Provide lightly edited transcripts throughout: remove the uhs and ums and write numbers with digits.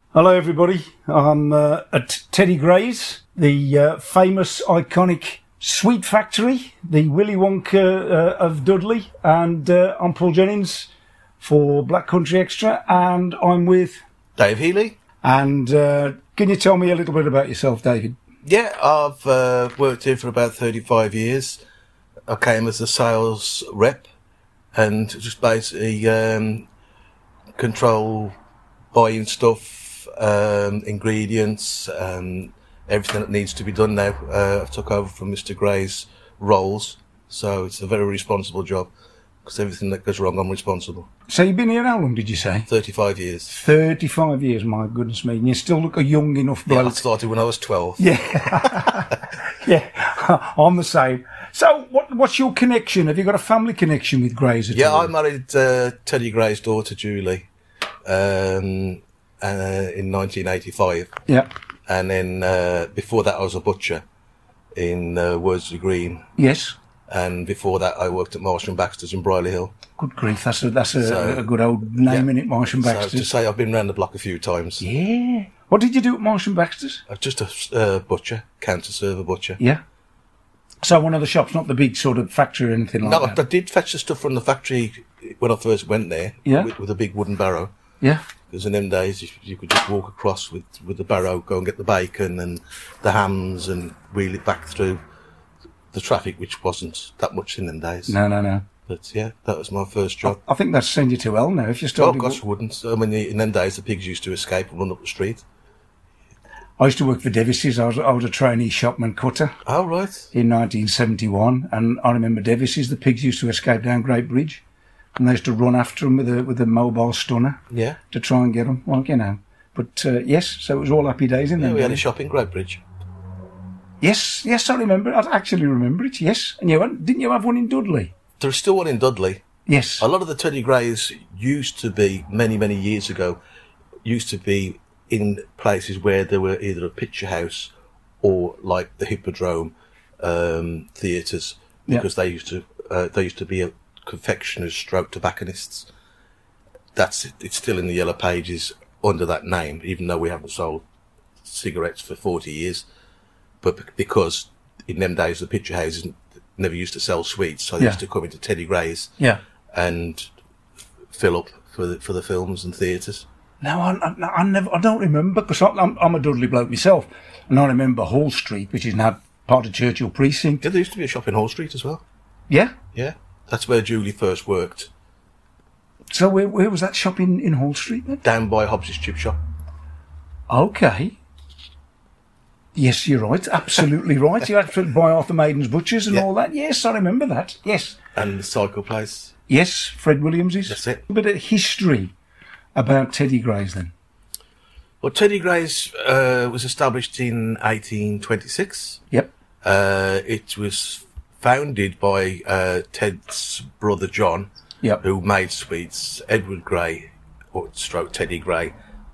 Hello, everybody. I'm at Teddy Gray's, the famous, iconic sweet factory, the Willy Wonka of Dudley, and I'm Paul Jennings for Black Country Extra, and I'm with Dave Healy. And can you tell me a little bit about yourself, David? Yeah, I've worked here for about 35 years. I came as a sales rep and just basically control buying stuff, ingredients, everything that needs to be done now. I've took over from Mr. Gray's roles, so it's a very responsible job because everything that goes wrong, I'm responsible. So you've been here how long, did you say? 35 years. 35 years, my goodness me. And you still look a young enough bloke. Yeah, I started when I was 12. Yeah. Yeah, I'm the same. So what's your connection? Have you got a family connection with Grays at all? Yeah, I married Teddy Gray's daughter, Julie, in 1985. Yeah. And then before that, I was a butcher in Worsley Green. Yes. And before that, I worked at Marsh and Baxter's in Brierley Hill. Good grief, that's a good old name, yeah. innit, Marsh and Baxter's? So to say I've been round the block a few times. Yeah. What did you do at Marsh and Baxter's? Just a butcher, counter server butcher. Yeah. So one of the shops, not the big sort of factory or anything like that? No, I did fetch the stuff from the factory when I first went there. Yeah. With a big wooden barrow. Yeah. Because in them days, you could just walk across with the barrow, go and get the bacon and the hams and wheel it back through the traffic, which wasn't that much in them days. No. But yeah, that was my first job. I think that's send you to hell now if you started. Oh gosh, wouldn't. I mean, in them days, the pigs used to escape and run up the street. I used to work for Devises. I was a trainee shopman cutter. Oh, right. In 1971, and I remember Devises. The pigs used to escape down Great Bridge, and they used to run after them with a mobile stunner. Yeah. To try and get them. Well, you know. But yes, so it was all happy days in them. Yeah, we had a days. shop in Great Bridge. Yes, I remember. I actually remember it. Yes, and didn't you have one in Dudley? There's still one in Dudley. Yes. A lot of the Teddy Grays used to be, many years ago, used to be in places where there were either a picture house or like the Hippodrome theatres, because they used to be a confectioners stroke tobacconists. That's it. It's still in the Yellow Pages under that name, even though we haven't sold cigarettes for 40 years. But because in them days the picture houses never used to sell sweets, so they used to come into Teddy Gray's and fill up for the films and theatres. No, I don't remember, because I'm a Dudley bloke myself, and I remember Hall Street, which is now part of Churchill Precinct. Yeah, there used to be a shop in Hall Street as well. Yeah? Yeah, that's where Julie first worked. So where was that shop in Hall Street then? Down by Hobbs's Chip Shop. Okay. Yes, you're right. Absolutely right. You had to buy Arthur Maiden's Butchers and all that. Yes, I remember that. Yes. And the cycle place. Yes, Fred Williams's. That's it. A bit of history about Teddy Gray's then. Well, Teddy Gray's was established in 1826. Yep. It was founded by Ted's brother John, who made sweets. Edward Gray, or stroke Teddy Gray,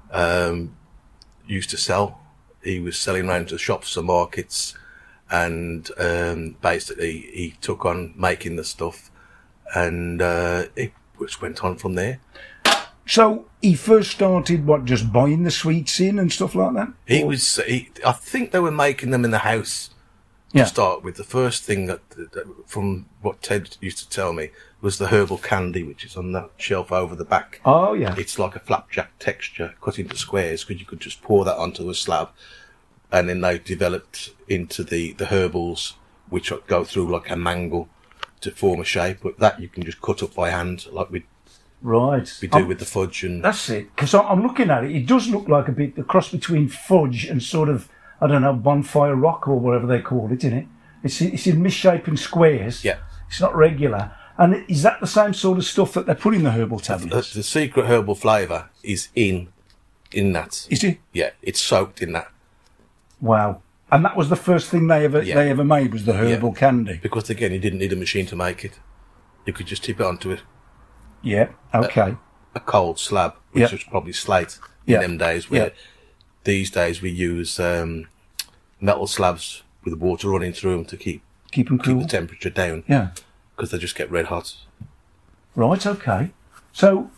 used to sell. He was selling around to shops and markets, and basically he took on making the stuff, and it just went on from there. So he first started, just buying the sweets in and stuff like that? I think they were making them in the house to start with. The first thing that from what Ted used to tell me, was the herbal candy, which is on that shelf over the back. Oh, yeah. It's like a flapjack texture cut into squares, because you could just pour that onto a slab. And then they developed into the herbals, which go through like a mangle to form a shape. But that you can just cut up by hand, like we do with the fudge. And that's it. Because I'm looking at it. It does look like a cross between fudge and sort of, I don't know, bonfire rock or whatever they call it, isn't it? It's in misshapen squares. Yeah. It's not regular. And is that the same sort of stuff that they put in the herbal tablets? The secret herbal flavour is in that. Is it? Yeah, it's soaked in that. Wow. And that was the first thing they ever made, was the herbal candy? Because, again, you didn't need a machine to make it. You could just tip it onto it. Yeah, okay. A cold slab, which was probably slate in them days, where these days we use metal slabs with water running through them to keep them cool. Keep the temperature down. Yeah. Because they just get red hot. Right, okay. So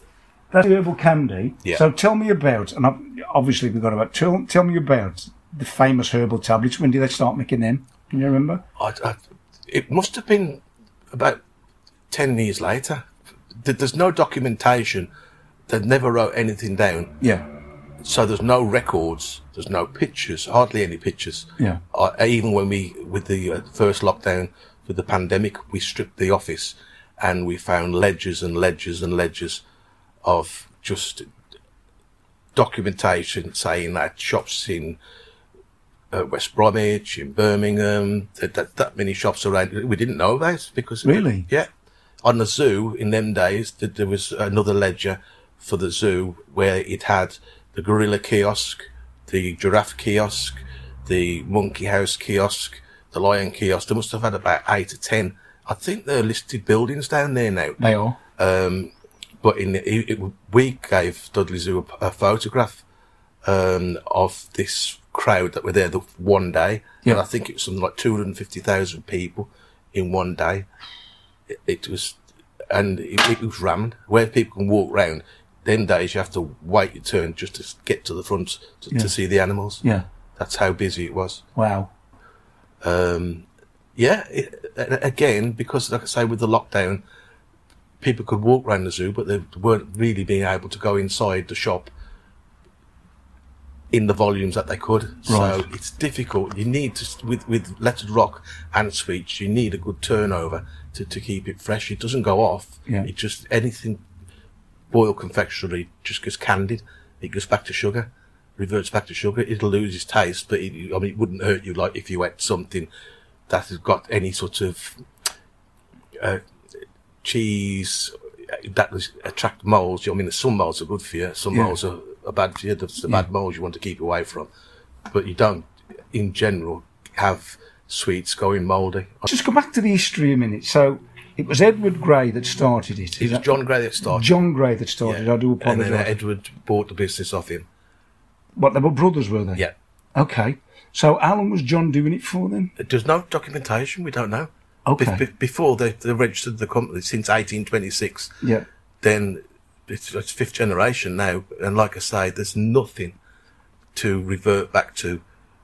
That's herbal candy. Yeah. So tell me about, and obviously we've got about, tell me about the famous herbal tablets. When did they start making them? Can you remember? It must have been about 10 years later. There's no documentation. They never wrote anything down. Yeah. So there's no records. There's no pictures. Hardly any pictures. Yeah. Even when with the first lockdown, with the pandemic, we stripped the office and we found ledgers and ledgers and ledgers of just documentation saying that shops in West Bromwich, in Birmingham, that many shops around. We didn't know about because really, yeah. On the zoo in them days, there was another ledger for the zoo where it had the gorilla kiosk, the giraffe kiosk, the monkey house kiosk, the lion kiosk. They must have had about 8 or 10. I think they're listed buildings down there now. They are. But we gave Dudley Zoo a photograph of this crowd that were there the one day. Yeah. And I think it was something like 250,000 people in one day. It was rammed. Where people can walk round, them days you have to wait your turn just to get to the front to see the animals. Yeah. That's how busy it was. Wow. Again, because like I say, with the lockdown, people could walk around the zoo, but they weren't really being able to go inside the shop in the volumes that they could. Right. So it's difficult. You need to, with lettered rock and sweets, you need a good turnover to keep it fresh. It doesn't go off. Yeah. It just, anything boiled confectionery just gets candied. It goes back to sugar, reverts back to sugar. It'll lose its taste, but it wouldn't hurt you like if you ate something that has got any sort of cheese that was attract moles. I mean, some moles are good for you, some moles are bad for you. The bad moles you want to keep away from, but you don't, in general, have sweets going mouldy. Just go back to the history a minute. So it was Edward Gray that started it. It was John Gray that started. John Gray that started. Yeah. I do apologise. And then Edward bought the business off him. What, they were brothers, were they? Yeah. Okay. So how long was John doing it for then? There's no documentation. We don't know. Okay. Before they registered the company since 1826. Yeah. Then it's fifth generation now, and like I say, there's nothing to revert back to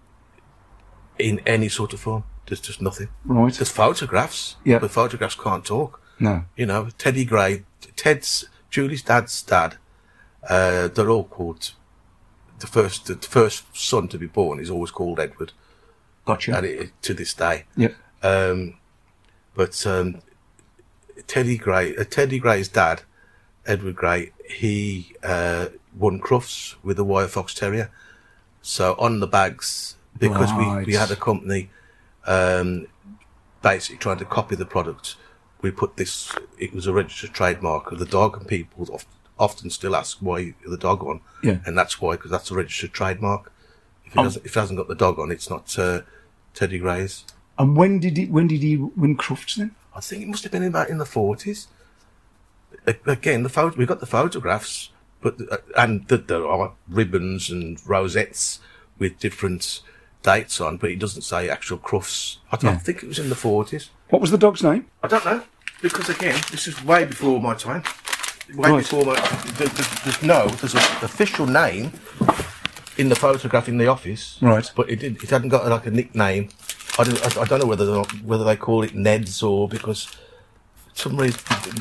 in any sort of form. There's just nothing. Right. There's photographs. Yeah. But photographs can't talk. No. You know, Teddy Gray, Julie's dad's dad, they're all called, the first son to be born is always called Edward. Gotcha. And to this day. Yep. But Teddy Gray's dad, Edward Gray, he won Crufts with a wire fox terrier. So on the bags, because we had a company basically trying to copy the product, we put this, it was a registered trademark of the dog, and people often still ask why the dog on. Yeah. And that's why, because that's a registered trademark. If it hasn't got the dog on, it's not Teddy Gray's. And when did he win Crufts then? I think it must have been about in the 40s. Again, we got the photographs, but and there are ribbons and rosettes with different dates on, but it doesn't say actual Crufts. I think it was in the 40s. What was the dog's name? I don't know, because again, this is way before my time. Before there's an official name in the photograph in the office, right? But it hadn't got like a nickname. I don't know whether they call it Ned's or because for some reason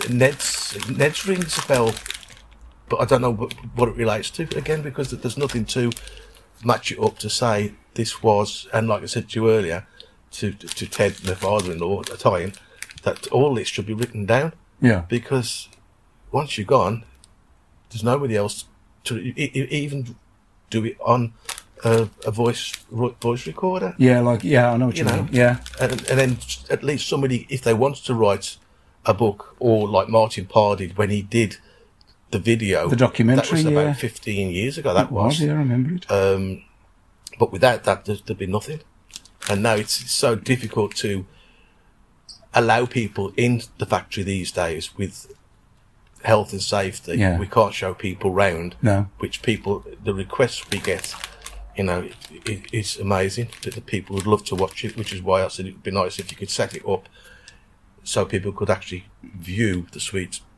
Ned's rings a bell, but I don't know what it relates to. Again, because there's nothing to match it up to say this was. And like I said to you earlier, to Ted, my father-in-law at the time, that all this should be written down. Yeah. Because once you're gone, there's nobody else to even do it on a voice recorder. Yeah, I know what you mean. Yeah. And then at least somebody, if they wanted to write a book, or like Martin Parr did when he did the video, the documentary, that was about 15 years ago. That was. Yeah, I remember it. But without that, there'd be nothing. And now it's so difficult to allow people in the factory these days with health and safety. Yeah. We can't show people round. No. Which the requests we get, it's amazing that the people would love to watch it, which is why I said it would be nice if you could set it up so people could actually view the sweets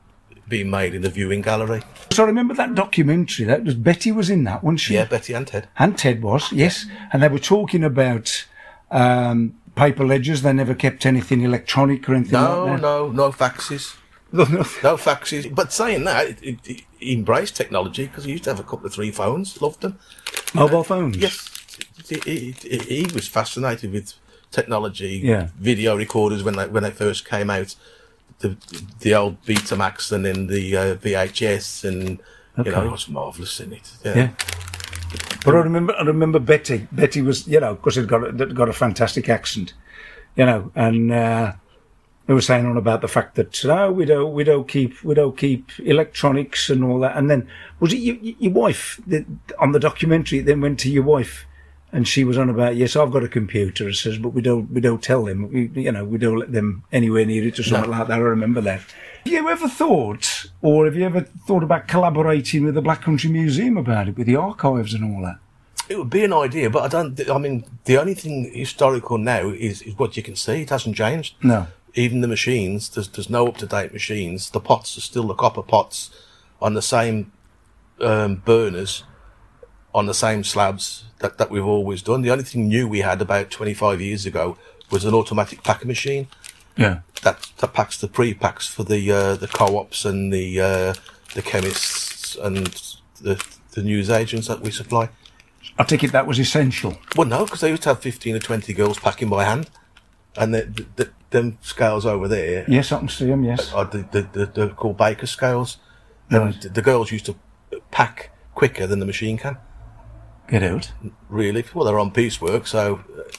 being made in the viewing gallery. So I remember that documentary. That was Betty was in that, wasn't she? Yeah, Betty and Ted. And Ted was, yes. And they were talking about paper ledgers. They never kept anything electronic or anything like that. No faxes. No faxes. But saying that, he embraced technology because he used to have a couple of 3 phones. Loved them. Mobile phones? Yes. He was fascinated with technology. Yeah. Video recorders when they first came out. The old Betamax and then the VHS and, Okay. it was marvellous in it. Yeah. But I remember Betty. Betty was, because it got a fantastic accent, and they were saying on about the fact that we don't keep electronics and all that. And then was it your wife on the documentary? It then went to your wife, and she was on about, yes, I've got a computer. It says, but we don't tell them. We don't let them anywhere near it or something like that. I remember that. Have you ever thought about collaborating with the Black Country Museum about it, with the archives and all that? It would be an idea, but the only thing historical now is what you can see. It hasn't changed. No. Even the machines, there's no up-to-date machines. The pots are still the copper pots on the same burners, on the same slabs that we've always done. The only thing new we had about 25 years ago was an automatic packer machine. Yeah. That packs the pre-packs for the co-ops and the chemists and the news agents that we supply. I take it that was essential. Well, no, because they used to have 15 or 20 girls packing by hand. And them scales over there... Yes, I can see them, yes. They're called Baker scales. Right. And the girls used to pack quicker than the machine can. Get out. Really? Well, they're on piecework, so,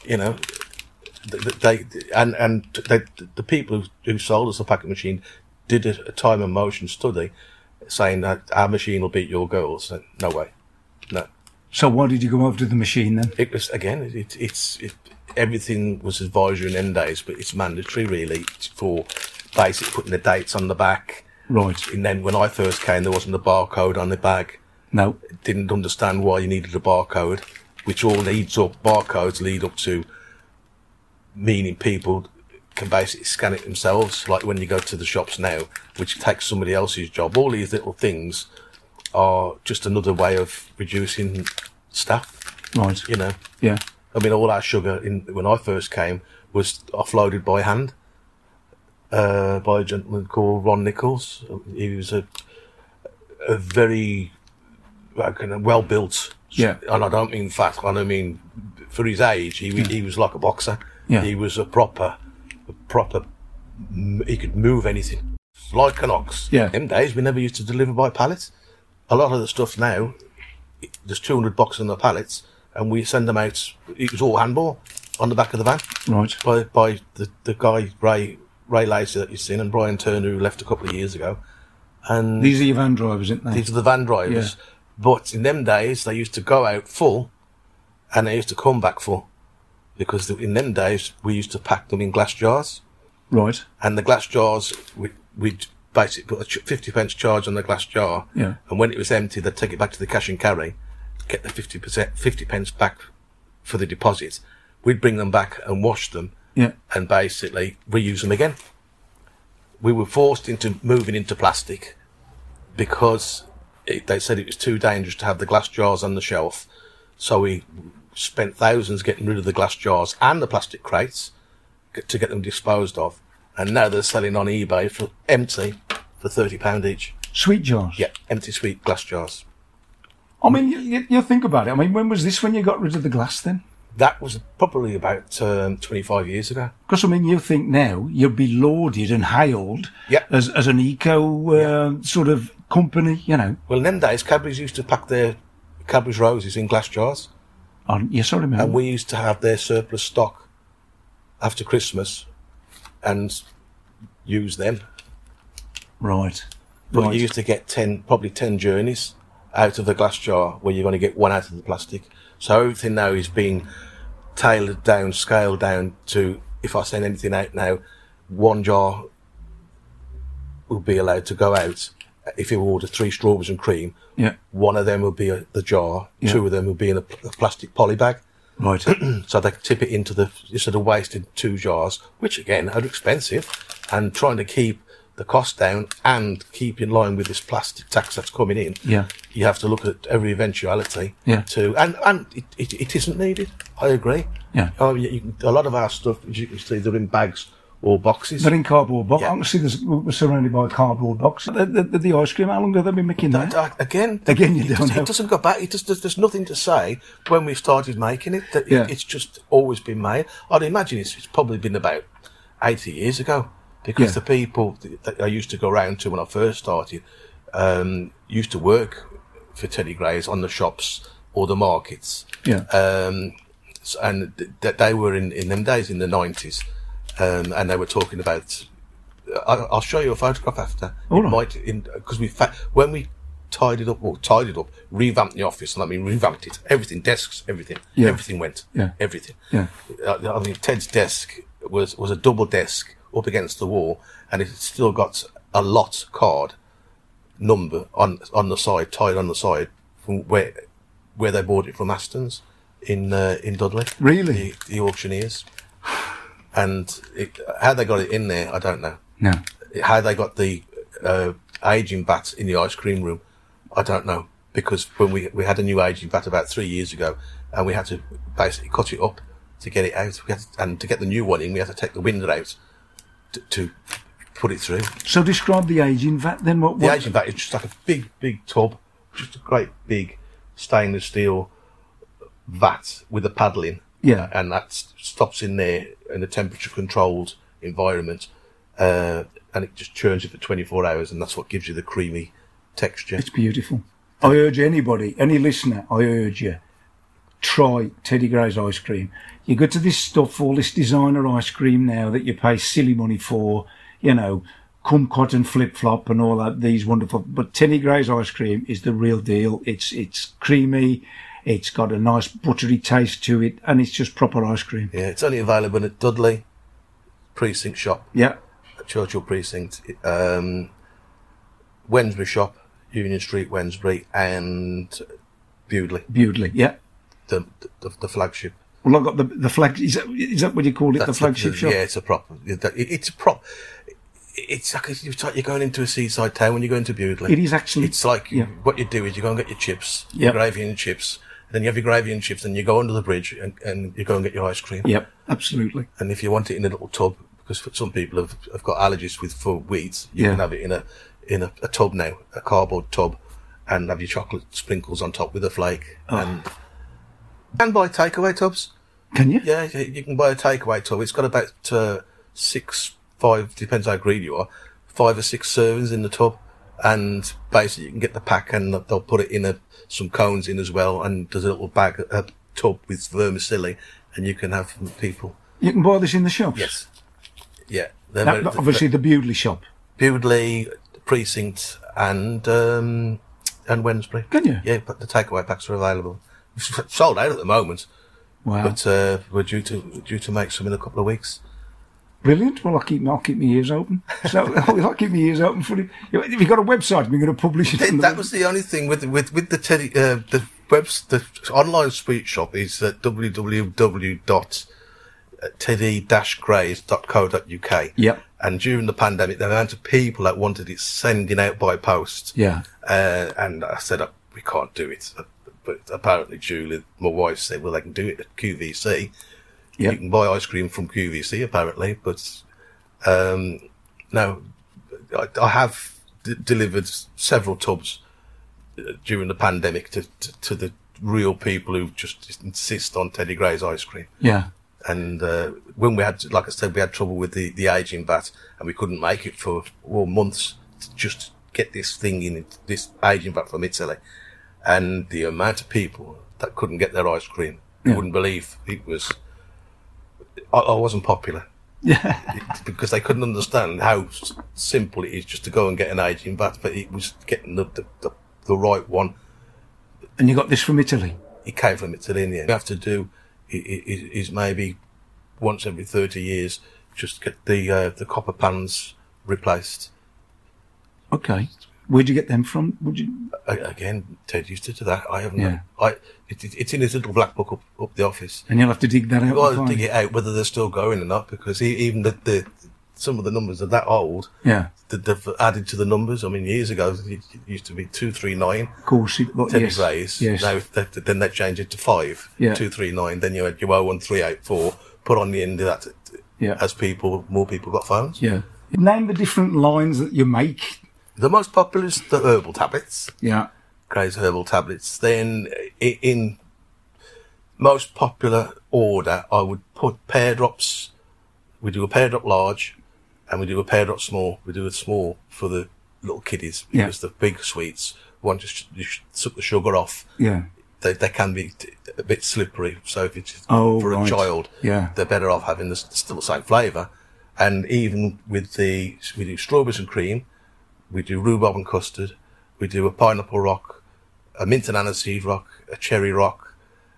the people who sold us the packing machine did a time and motion study saying that our machine will beat your girls. No way. No. So why did you go over to the machine then? It was, again, everything was advisory in them days, but it's mandatory really for basically putting the dates on the back. Right. And then when I first came, there wasn't a barcode on the bag. No. Didn't understand why you needed a barcode, which all leads up, barcodes lead up to meaning people can basically scan it themselves, like when you go to the shops now, which takes somebody else's job. All these little things are just another way of reducing staff. Right. Yeah. All our sugar when I first came was offloaded by hand by a gentleman called Ron Nichols. He was a very well built. Yeah. And I don't mean fat. I don't mean for his age. He was like a boxer. Yeah. He was a proper. He could move anything like an ox. Yeah. In them days, we never used to deliver by pallets. A lot of the stuff now, there's 200 boxes on the pallets, and we send them out. It was all handball on the back of the van. Right. By the guy Ray Lacey that you've seen, and Brian Turner, who left a couple of years ago. And these are your van drivers, aren't they? These are the van drivers. Yeah. But in them days, they used to go out full, and they used to come back full, because in them days we used to pack them in glass jars. Right. And the glass jars, we'd basically put a 50p charge on the glass jar. Yeah. And when it was empty, they'd take it back to the cash and carry, get the 50p back for the deposit. We'd bring them back and wash them. Yeah. And basically reuse them again. We were forced into moving into plastic because they said it was too dangerous to have the glass jars on the shelf. So we spent thousands getting rid of the glass jars and the plastic crates to get them disposed of. And now they're selling on eBay for empty for £30 each. Sweet jars? Yeah, empty sweet glass jars. You think about it. When was this when you got rid of the glass then? That was probably about 25 years ago. Because, you think now you'd be lauded and hailed as an eco sort of company, Well, in them days, Cadbury's used to pack their Cadbury's roses in glass jars. Yes, I remember. And we used to have their surplus stock after Christmas and use them. Right. But you used to get probably 10 journeys out of the glass jar where you're going to get one out of the plastic. So everything now is being tailored down, scaled down to, if I send anything out now, one jar will be allowed to go out. If you order 3 strawberries and cream, one of them will be the jar, 2 of them will be in a plastic poly bag. Right. So they tip it instead of wasting 2 jars, which again are expensive, and trying to keep the cost down and keep in line with this plastic tax that's coming in, Yeah. you have to look at every eventuality. Yeah. And it isn't needed. I agree. Yeah. A lot of our stuff, as you can see, they're in bags or boxes. They're in cardboard box. Yeah. I can see we're surrounded by a cardboard box. The ice cream, how long have they been making that? Again, You don't know. it doesn't go back. There's nothing to say when we started making it. That Yeah. it's just always been made. I'd imagine it's probably been about 80 years ago, because Yeah. the people that I used to go around to when I first started used to work for Teddy Gray's on the shops or the markets. Yeah. And that they were in them days in the 90s, and they were talking about. I'll show you a photograph after. All right. Because when we tidied up, revamped the office, and I mean revamped it, everything, desks, everything, Yeah. everything went, Yeah. everything. Yeah. I mean, Ted's desk was a double desk up against the wall, and it's still got a lot card number on the side, tied on the side from where they bought it from Aston's in Dudley. Really? The auctioneers. And how they got it in there, I don't know. No. How they got the aging vat in the ice cream room, I don't know. Because when we had a new aging vat about 3 years ago, and we had to basically cut it up to get it out. And to get the new one in, we had to take the window out to put it through. So describe the aging vat then. What? The aging vat is just like a big tub, just a great big stainless steel vat with a paddle in. Yeah. And that stops in there in a temperature controlled environment, and it just churns it for 24 hours, and that's what gives you the creamy texture. It's beautiful. I urge anybody, any listener, I urge you, try Teddy Gray's ice cream. You go to this stuff, all this designer ice cream now that you pay silly money for, kumquat and flip flop and all that, these wonderful, but Teddy Gray's ice cream is the real deal. It's creamy. It's got a nice buttery taste to it, and it's just proper ice cream. Yeah, it's only available at Dudley Precinct Shop, Yeah. at Churchill Precinct, Wednesbury Shop, Union Street, Wednesbury, and Bewdley, Bewdley, yeah. the flagship. Well, I've got the flag. Is that what you call it? That's The flagship shop? Yeah, it's a proper. It's a prop. It's like you're going into a seaside town when you go into Bewdley. It is actually. It's like what you do is you go and get your chips, Yep. your gravy and chips. Then you have your gravy and chips, and you go under the bridge and you go and get your ice cream. Yep, absolutely. And if you want it in a little tub, because some people have got allergies for wheat, you can have it in a tub now, a cardboard tub, and have your chocolate sprinkles on top with a flake. And buy takeaway tubs. Can you? Yeah, you can buy a takeaway tub. It's got about 5, depends how greedy you are, 5 or 6 servings in the tub. And basically you can get the pack, and they'll put it in some cones in as well. And there's a little bag, a tub with vermicelli, and you can have from people. You can buy this in the shops? Yes. Yeah. Obviously the Bewdley shop. Bewdley, Precinct, and Wednesbury. Can you? Yeah, but the takeaway packs are available. Sold out at the moment. Wow. But we're due to make some in a couple of weeks. Brilliant. Well, I'll keep my ears open. So I'll keep my ears open for it. If you've got a website, we're going to publish it. That was the only thing with the Teddy, the online sweet shop is at www.teddy-grays.co.uk. Yep. And during the pandemic, the amount of people that wanted it sending out by post. Yeah. And I said, we can't do it. But apparently Julie, my wife, said, well, they can do it at QVC. Yep. You can buy ice cream from QVC, apparently. But no, I have delivered several tubs during the pandemic to the real people who just insist on Teddy Gray's ice cream. Yeah. And when we had, like I said, we had trouble with the aging vat, and we couldn't make it for months to just get this thing in, this aging vat from Italy. And the amount of people that couldn't get their ice cream, you wouldn't believe it was. I wasn't popular. Yeah. Because they couldn't understand how simple it is just to go and get an aging vat, but it was getting the right one. And you got this from Italy? It came from Italy, and you have to do is maybe once every 30 years, just get the copper pans replaced. Okay. Where'd you get them from? Would you? Again, Ted used to do that. I haven't. Yeah. It's in his little black book up the office. And you'll have to dig that out. I'll dig it out whether they're still going or not, because even the some of the numbers are that old. Yeah. That they've added to the numbers. I mean, years ago, it used to be 239. Of course. Teddy Grays. Yes. Now, then they changed it to 5. Yeah. 239. Then you had your 01384. Put on the end of that. Yeah. As more people got phones. Yeah. Name the different lines that you make. The most popular is the herbal tablets. Yeah. Grays herbal tablets. Then in most popular order, I would put pear drops. We do a pear drop large, and we do a pear drop small. We do a small for the little kiddies, because the big sweets, once you suck the sugar off, they can be a bit slippery. So if it's for a child, they're better off having still the same flavour. And even with we do strawberries and cream, we do rhubarb and custard, we do a pineapple rock, a mint and aniseed rock, a cherry rock.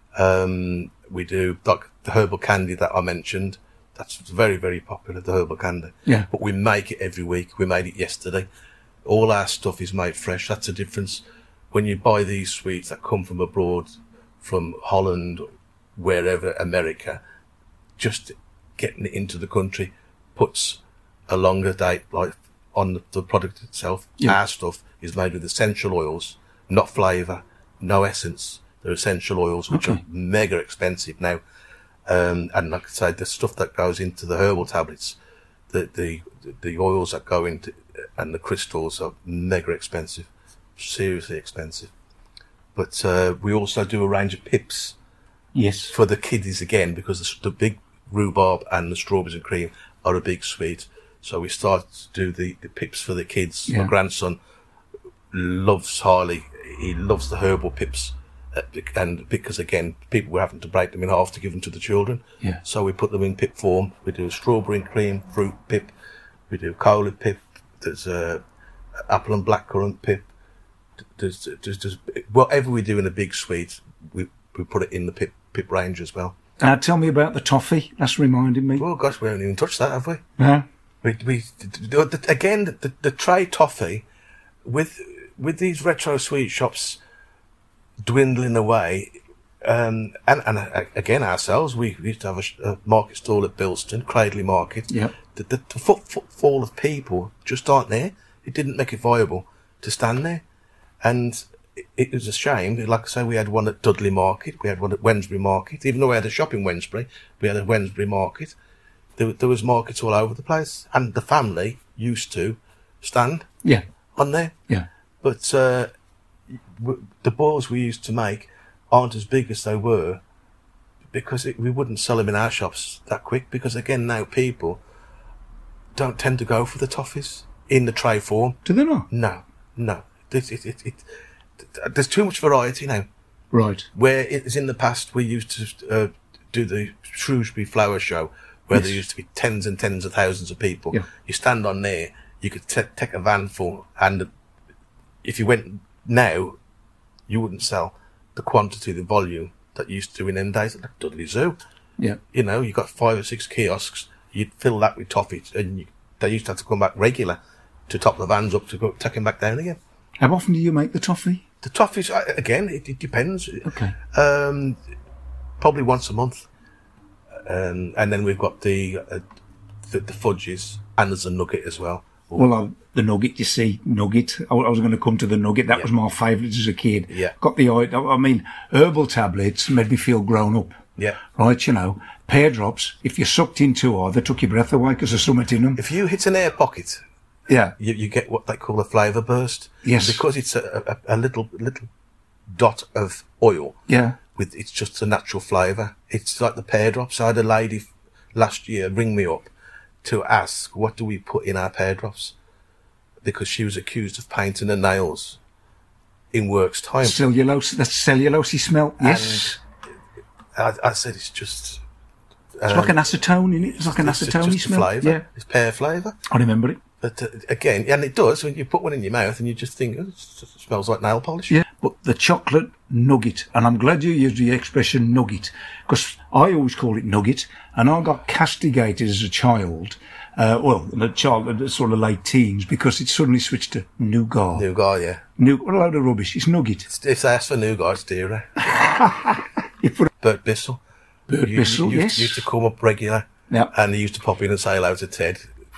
We do like the herbal candy that I mentioned. That's very, very popular, the herbal candy. Yeah. But we make it every week. We made it yesterday. All our stuff is made fresh. That's the difference. When you buy these sweets that come from abroad, from Holland, wherever, America, just getting it into the country puts a longer date life on the product itself. Yeah. Our stuff is made with essential oils, not flavour, no essence. They're essential oils, which are mega expensive now. And like I say, the stuff that goes into the herbal tablets, the oils that go into, and the crystals are mega expensive, seriously expensive. But we also do a range of pips. Yes. For the kiddies again, because the big rhubarb and the strawberries and cream are a big sweet. So we start to do the pips for the kids. Yeah. My grandson loves Harley. He loves the herbal pips. And because again, people were having to break them in half to give them to the children. Yeah. So we put them in pip form. We do a strawberry and cream fruit pip. We do cola pip. There's a apple and blackcurrant pip. There's whatever we do in a big sweet, we put it in the pip range as well. Tell me about the toffee. That's reminded me. Well, gosh, we haven't even touched that, have we? Yeah. Again, the tray toffee with these retro sweet shops dwindling away, and again ourselves, we used to have a market stall at Bilston, Cradley Market. Yeah. The footfall of people just aren't there. It didn't make it viable to stand there, and it was a shame. Like I say, we had one at Dudley Market, we had one at Wednesbury Market. Even though we had a shop in Wednesbury, we had a Wednesbury Market. There was markets all over the place, and the family used to stand on there. Yeah. But the balls we used to make aren't as big as they were, because we wouldn't sell them in our shops that quick, because again now people don't tend to go for the toffees in the tray form. Do they not? No. There's too much variety now. Right. Where it is in the past, we used to do the Shrewsbury Flower Show, where there used to be tens and tens of thousands of people. Yeah. You stand on there, you could take a van full, and if you went now, you wouldn't sell the quantity, the volume that you used to in them days at Dudley Zoo. Yeah. You know, you got 5 or 6 kiosks, you'd fill that with toffee, and they used to have to come back regular to top the vans up to go take them back down again. How often do you make the toffee? The toffees, again, it depends. Okay. Probably once a month. And then we've got the fudges, and there's a nugget as well. Well, the nugget, you see, nugget. I was going to come to the nugget. That was my favourite as a kid. Yeah. Got the idea. I mean, herbal tablets made me feel grown up. Yeah. Right, you know. Pear drops, if you sucked in too hard, they took your breath away because there's something in them. If you hit an air pocket, you get what they call a flavour burst. Yes. Because it's a little dot of oil. Yeah. It's just a natural flavour. It's like the pear drops. I had a lady last year ring me up to ask, what do we put in our pear drops? Because she was accused of painting her nails in work's time. Cellulose, that's cellulosey smell. Yes. And I said, it's just... it's like an acetone, isn't it? It's like an acetone smell. Flavour. Yeah. It's pear flavour. I remember it. But again, and it does, when you put one in your mouth and you just think, it smells like nail polish. Yeah, but the chocolate nugget, and I'm glad you used the expression nugget, because I always call it nugget, and I got castigated as a child, sort of late teens, because it suddenly switched to nougat. Nougat, yeah. What a load of rubbish. It's nugget. If they ask for nougat, it's dearer. Bert Bissell. Bissell, yes. Used to come up regular. Yeah. And he used to pop in and say hello to Ted.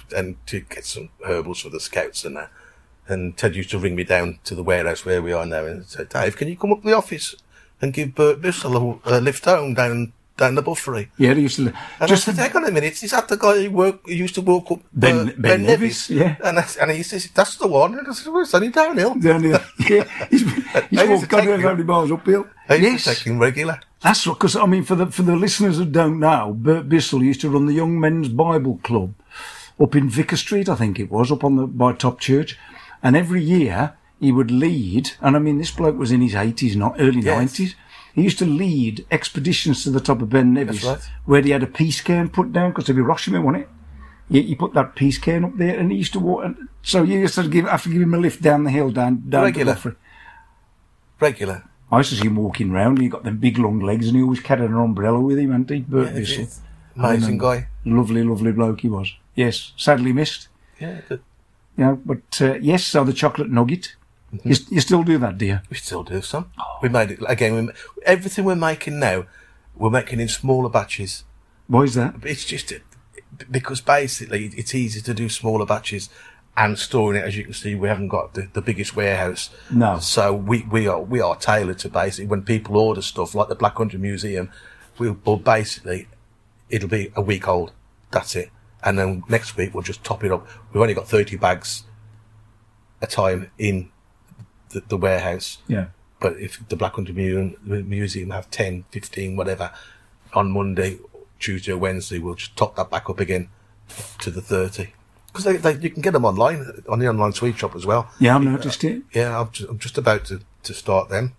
and to get some herbals for the scouts and that. And Ted used to ring me down to the warehouse where we are now and say, Dave, can you come up to the office and give Bert Bissell a lift home down the buffery? Yeah, they used to. And just I said, hang on a minute, is that the guy who used to walk up Ben Nevis? Yeah. And he says, that's the one. And I said, well, it's only downhill. Yeah, he's walked God knows how many miles uphill. I used to take him regular. That's right, because, I mean, for the listeners who don't know, Bert Bissell used to run the Young Men's Bible Club up in Vicar Street, I think it was, up by Top Church. And every year he would lead, and I mean, this bloke was in his 80s, not early 90s. He used to lead expeditions to the top of Ben Nevis, right, where he had a peace cairn put down, because they'd be rushing him, wasn't it? He put that peace cairn up there, and he used to walk. And so you used to have to give him a lift down the hill, down regular. To Regular. I used to see him walking round. He got them big long legs, and he always carried an umbrella with him, hadn't he? Bert Bissell. Amazing guy. Lovely, lovely bloke he was. Yes, sadly missed. Yeah, good. Yeah, but yes, so the chocolate nugget. Mm-hmm. You still do that, do you? We still do some. Oh. We made it again. Everything we're making now, we're making in smaller batches. Why is that? It's just because basically it's easy to do smaller batches and storing it. As you can see, we haven't got the biggest warehouse. No. So we are tailored to basically when people order stuff like the Black Country Museum, we'll basically it'll be a week old. That's it. And then next week we'll just top it up. We've only got 30 bags a time in the warehouse. Yeah. But if the Black Country Museum have 10, 15, whatever, on Monday, Tuesday or Wednesday, we'll just top that back up again to the 30. Because you can get them online, on the online sweet shop as well. Yeah, I've noticed it. Yeah, I'm just about to start them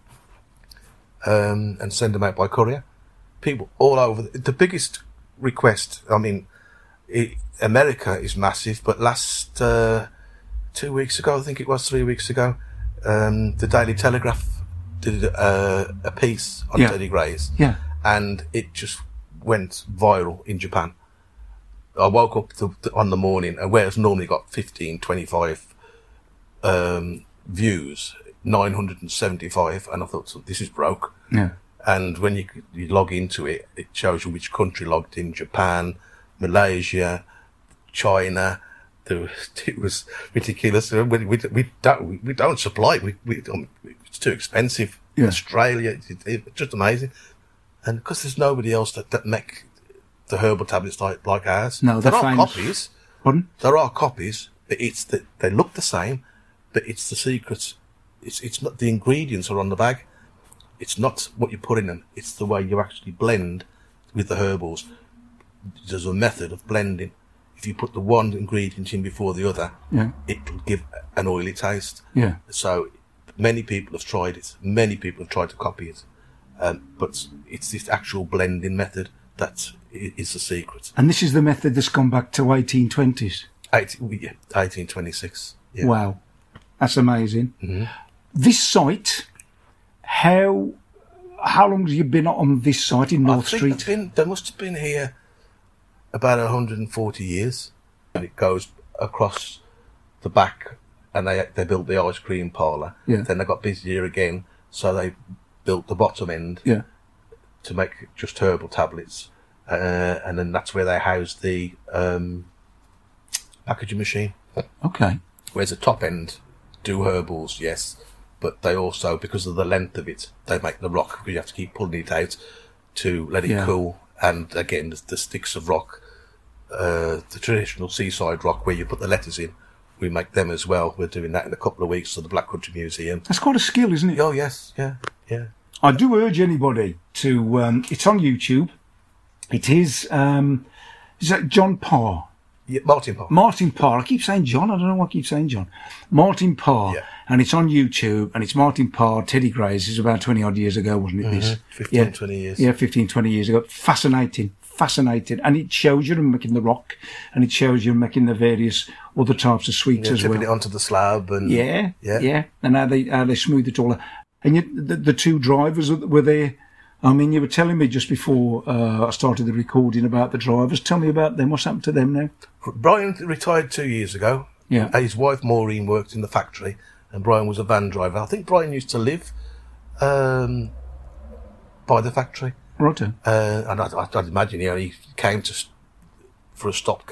and send them out by courier. People all over. The biggest request, I mean, America is massive, but last 2 weeks ago, I think it was 3 weeks ago, the Daily Telegraph did a piece on Teddy Grays, and it just went viral in Japan. I woke up on the morning, and where it's normally got 15, 25 views, 975, and I thought, this is broke. Yeah. And when you log into it, it shows you which country logged in: Japan, Malaysia, China. It was ridiculous. We don't supply. It's too expensive. Yeah. Australia, it's just amazing. And because there's nobody else that make the herbal tablets like ours. No, there are famous. copies. Pardon? There are copies, but it's that they look the same, but it's the secrets. It's not the ingredients are on the bag. It's not what you put in them. It's the way you actually blend with the herbals. There's a method of blending. If you put the one ingredient in before the other, it will give an oily taste. Yeah. So many people have tried it. Many people have tried to copy it. But it's this actual blending method that is the secret. And this is the method that's gone back to 1820s? 1826. Yeah. Wow. That's amazing. Mm-hmm. This site, how long have you been on this site in North Street? They must have been here about 140 years. And it goes across the back, and they built the ice cream parlour. Yeah. Then they got busier again, so they built the bottom end to make just herbal tablets. And then that's where they housed the packaging machine. Okay. Whereas the top end do herbals, yes, but they also, because of the length of it, they make the rock, because you have to keep pulling it out to let it cool. And again, the sticks of rock, the traditional seaside rock where you put the letters in, we make them as well. We're doing that in a couple of weeks for the Black Country Museum. That's quite a skill, isn't it? Oh, yes, yeah. I do urge anybody to, it's on YouTube. It is that John Parr? Yeah, Martin Parr. Martin Parr. I keep saying John. I don't know why I keep saying John. Martin Parr. Yeah. And it's on YouTube, and it's Martin Parr, Teddy Grays. This is about 20 odd years ago, wasn't it? Mm-hmm. This 15, 20 years. Yeah, 15, 20 years ago. Fascinating. And it shows you them making the rock, and it shows you making the various other types of sweets as well. Tipping it onto the slab. And yeah. And how they smooth it all out. And yet the two drivers were there. I mean, you were telling me just before I started the recording about the drivers. Tell me about them. What's happened to them now? Brian retired 2 years ago. Yeah. His wife, Maureen, worked in the factory, and Brian was a van driver. I think Brian used to live by the factory. Right. And I'd imagine, he came for a stopgap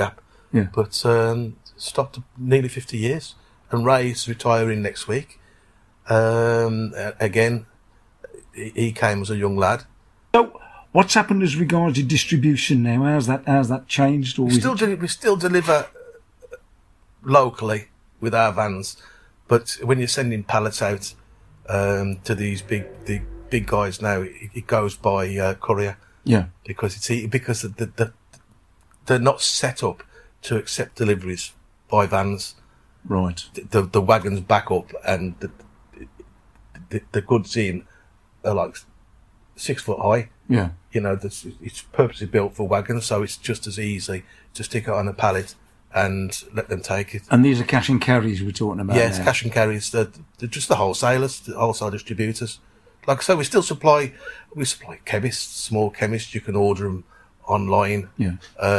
Yeah. But stopped nearly 50 years. And Ray's retiring next week. Again, he came as a young lad. So, what's happened as regards to distribution now? How's that changed? Or We still deliver locally with our vans, but when you're sending pallets out to these big guys now, it goes by courier. Yeah. Because they're not set up to accept deliveries by vans. Right. The wagons back up, and the goods in are like 6 foot high. Yeah. You know, it's purposely built for wagons, so it's just as easy to stick it on a pallet and let them take it. And these are cash and carries we're talking about. Yeah, it's now. cash and carries. They're just the wholesalers, the wholesale distributors. Like I say, we supply chemists, small chemists. You can order them online. Yeah.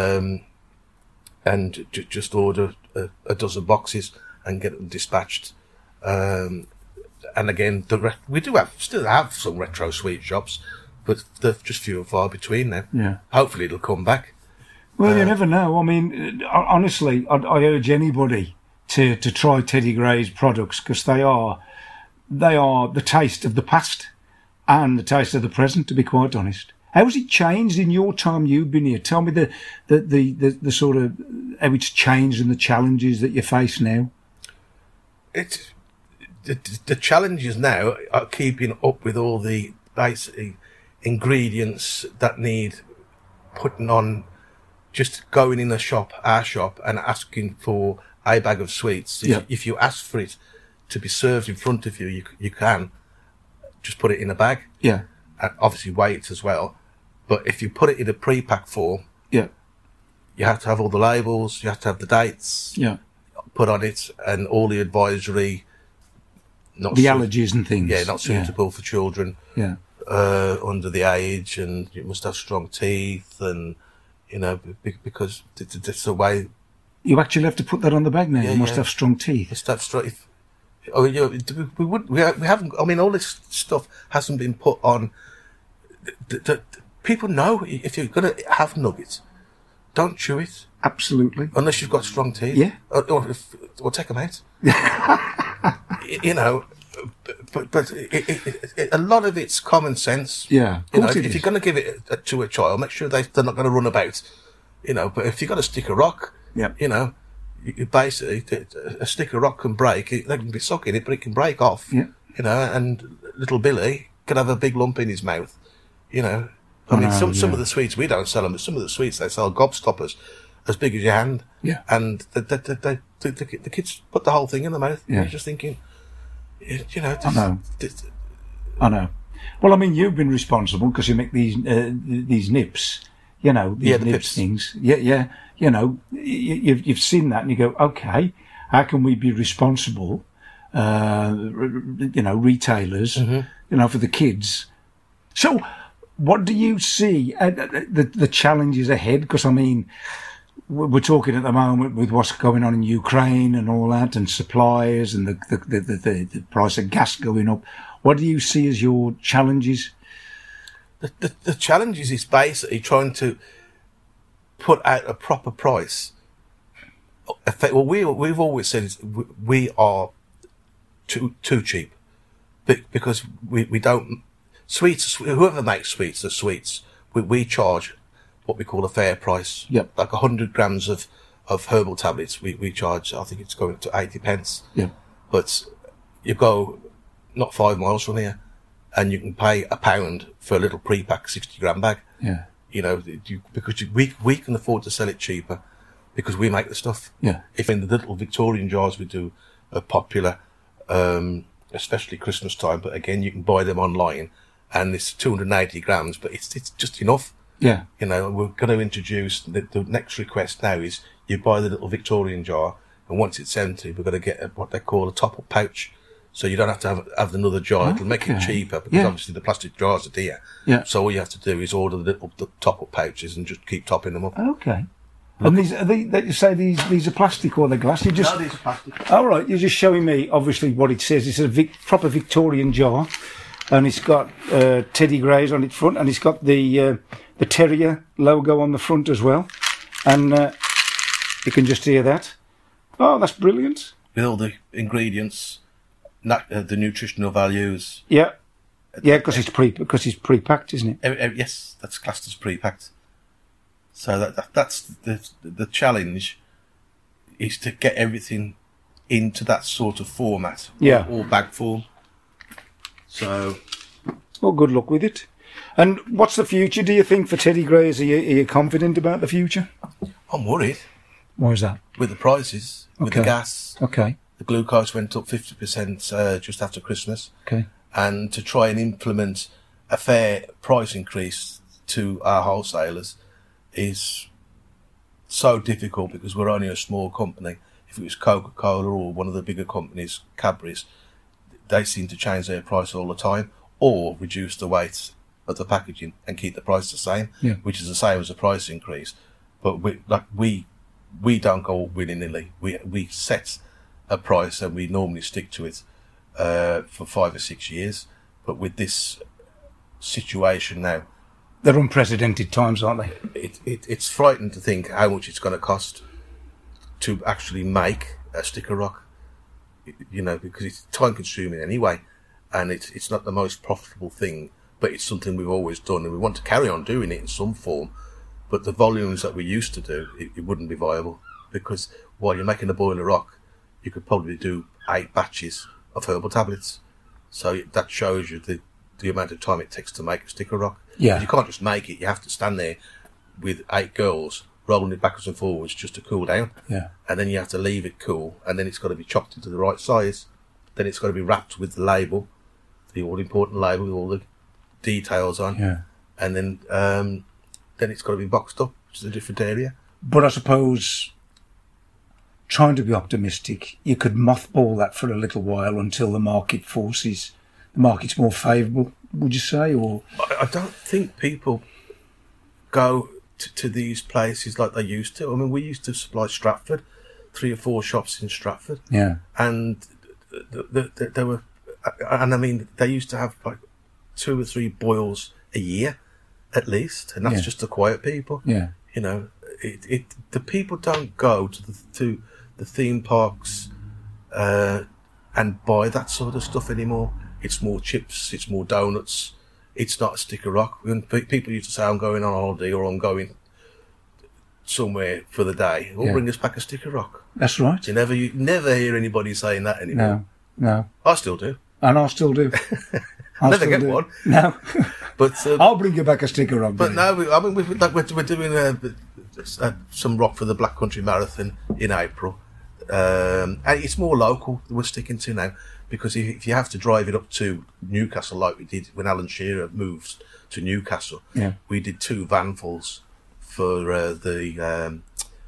And just order a dozen boxes and get them dispatched. And again, we still have some retro sweet shops, but they're just few and far between now. Yeah. Hopefully it'll come back. Well, you never know. I mean, honestly, I urge anybody to try Teddy Gray's products, because they are the taste of the past and the taste of the present, to be quite honest. How has it changed in your time you've been here? Tell me the sort of how it's changed and the challenges that you face now. The challenges now are keeping up with all the basic ingredients that need putting on. Just going in our shop, and asking for a bag of sweets. If you ask for it to be served in front of you, you can just put it in a bag. Yeah. And obviously weight as well. But if you put it in a pre-pack form, yeah, you have to have all the labels, you have to have the dates put on it, and all the advisory. Allergies and things. Yeah, not suitable for children. Yeah. Under the age, and you must have strong teeth, and you know, because it's the way. You actually have to put that on the bag now. Yeah, you must have strong teeth. Must have strong. We haven't. I mean, all this stuff hasn't been put on. People know if you're going to have nuggets, don't chew it. Absolutely. Unless you've got strong teeth. Yeah. Or take them out. You know, but a lot of it's common sense. Yeah. You know, if you're going to give it to a child, make sure they're not going to run about. You know, but if you've got a stick of rock, you know, you basically, a stick of rock can break. They can be sucking it, but it can break off. Yeah. You know, and little Billy can have a big lump in his mouth. You know, I mean, some of the sweets we don't sell them, but some of the sweets they sell gobstoppers as big as your hand. Yeah. And the kids put the whole thing in their mouth. Yeah. You're just thinking, you know. I know. Well, I mean, you've been responsible because you make these nips. You know, these the nips pips. things. Yeah. You know, you've seen that and you go, okay, how can we be responsible? You know, retailers. You know, for the kids. So, what do you see the challenges ahead? Because I mean, we're talking at the moment with what's going on in Ukraine and all that, and suppliers and the price of gas going up. What do you see as your challenges? The challenges is basically trying to put out a proper price. Well, we've always said we are too cheap, because we don't. Sweets, whoever makes sweets, the sweets, we charge what we call a fair price. Yep. Like 100 grams of herbal tablets, we charge, I think it's going to 80 pence. Yeah. But you go not 5 miles from here, and you can pay £1 for a little pre-pack 60-gram bag. Yeah. You know, because we can afford to sell it cheaper because we make the stuff. Yeah. If in the little Victorian jars we do are popular, especially Christmas time, but again, you can buy them online. And it's 280 grams, but it's just enough. Yeah. You know, we're going to introduce, the next request now is you buy the little Victorian jar, and once it's empty, we're going to get what they call a top-up pouch. So you don't have to have another jar. It'll make it cheaper, because obviously the plastic jars are dear. Yeah. So all you have to do is order the top-up pouches and just keep topping them up. Okay. And these are you say these are plastic or they're glass? You just, No, these are plastic. all right, you're just showing me obviously what it says. It's a proper Victorian jar. And it's got Teddy Gray's on its front, and it's got the Terrier logo on the front as well. And You can just hear that. Oh, that's brilliant. With all the ingredients, the nutritional values. Yeah. Yeah, because it's pre-packed, isn't it? Yes, that's classed as pre-packed. So that's the challenge, is to get everything into that sort of format. Yeah. Or bag form. So... Well, good luck with it. And what's the future, do you think, for Teddy Grays? Are you confident about the future? I'm worried. Why is that? With the prices, with the gas. Okay. The glucose went up 50% just after Christmas. Okay. And to try and implement a fair price increase to our wholesalers is so difficult, because we're only a small company. If it was Coca-Cola or one of the bigger companies, Cadbury's, they seem to change their price all the time, or reduce the weight of the packaging and keep the price the same, which is the same as a price increase. But we don't go willy-nilly. We set a price and we normally stick to it for 5 or 6 years. But with this situation now, they're unprecedented times, aren't they? It's frightening to think how much it's going to cost to actually make a sticker rock. You know, because it's time consuming anyway, and it's not the most profitable thing, but it's something we've always done, and we want to carry on doing it in some form. But the volumes that we used to do, it wouldn't be viable, because while you're making a boiler rock, you could probably do 8 batches of herbal tablets. So that shows you the amount of time it takes to make a sticker rock. Yeah. You can't just make it. You have to stand there with 8 girls rolling it backwards and forwards just to cool down. Yeah. And then you have to leave it cool, and then it's got to be chopped into the right size. Then it's got to be wrapped with the label, the all-important label with all the details on. Yeah. And then it's got to be boxed up, which is a different area. But I suppose, trying to be optimistic, you could mothball that for a little while until the market's more favourable, would you say? Or I don't think people go to these places like they used to. I mean, we used to supply Stratford, 3 or 4 shops in Stratford. Yeah. And there were, and I mean, they used to have like 2 or 3 boils a year, at least, and that's just the quiet people. Yeah. You know, the people don't go to the theme parks and buy that sort of stuff anymore. It's more chips, it's more donuts. It's not a sticker rock. When people used to say, I'm going on holiday or I'm going somewhere for the day, bring us back a sticker rock. That's right. You never hear anybody saying that anymore. No. I still do. And I still do. I never get one. No. But I'll bring you back a sticker rock. But no, we're doing some rock for the Black Country Marathon in April. And it's more local that we're sticking to now, because if you have to drive it up to Newcastle like we did when Alan Shearer moved to Newcastle, we did 2 vanfuls for the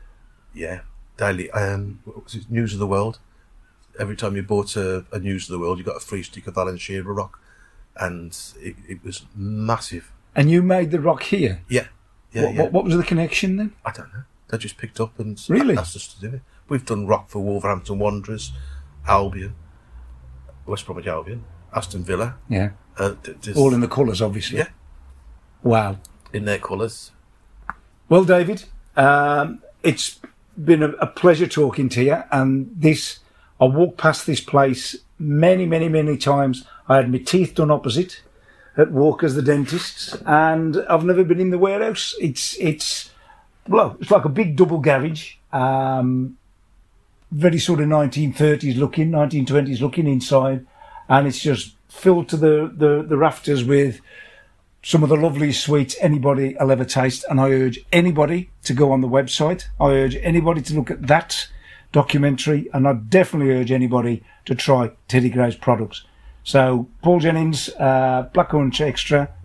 daily what was it, News of the World. Every time you bought a News of the World, you got a free stick of Alan Shearer rock, and it was massive. And you made the rock here? Yeah. What was the connection then? I don't know. They just picked up and really asked us to do it. We've done rock for Wolverhampton Wanderers, Albion, West Bromwich Albion, Aston Villa. Yeah. All in the colours, obviously. Yeah. Wow. In their colours. Well, David, it's been a pleasure talking to you. And I walked past this place many, many, many times. I had my teeth done opposite at Walker's the dentist's, and I've never been in the warehouse. It's like a big double garage. Very sort of 1930s looking, 1920s looking inside, and it's just filled to the rafters with some of the loveliest sweets anybody will ever taste. And I urge anybody to go on the website. I urge anybody to look at that documentary, and I definitely urge anybody to try Teddy Gray's products. So Paul Jennings, Black Country Extra,